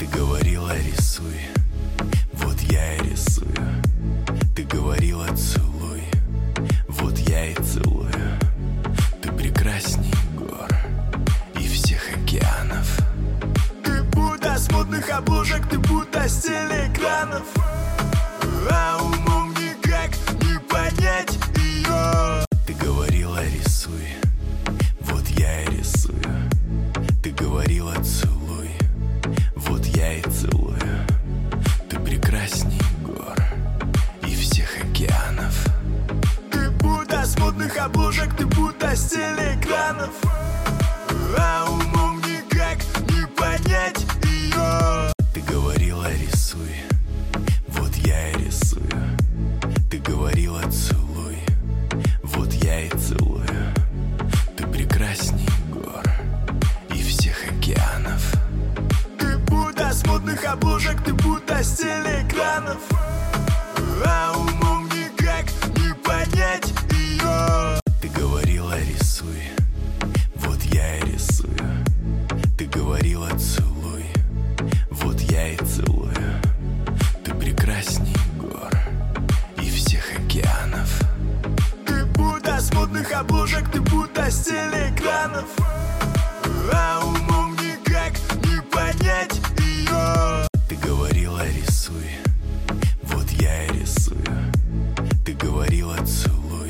Ты говорила рисуй, вот я и рисую. Ты говорила целуй, вот я и целую. Ты прекрасней гор и всех океанов. Ты будто с модных обложек, ты будто с телеэкранов. А умом никак не понять ее. Ты говорила рисуй, вот я и рисую. Ты говорила целуй, вот я и целую. Ты прекрасней гор и всех океанов. Ты будто с модных обложек, ты будто с телеэкранов. А умом никак не понять ее. Ты говорила рисуй, вот я и рисую. Ты говорила целуй, вот я и целую. Ты прекрасней гор и всех океанов. Ты будто с модных обложек, ты будто с телеэкранов. А умом никак не понять ее. Ты говорила рисуй, вот я и рисую. Ты говорила целуй, вот я и целую. Ты прекрасней гор и всех океанов. Ты будто с модных обложек, ты будто с телеэкранов. А умом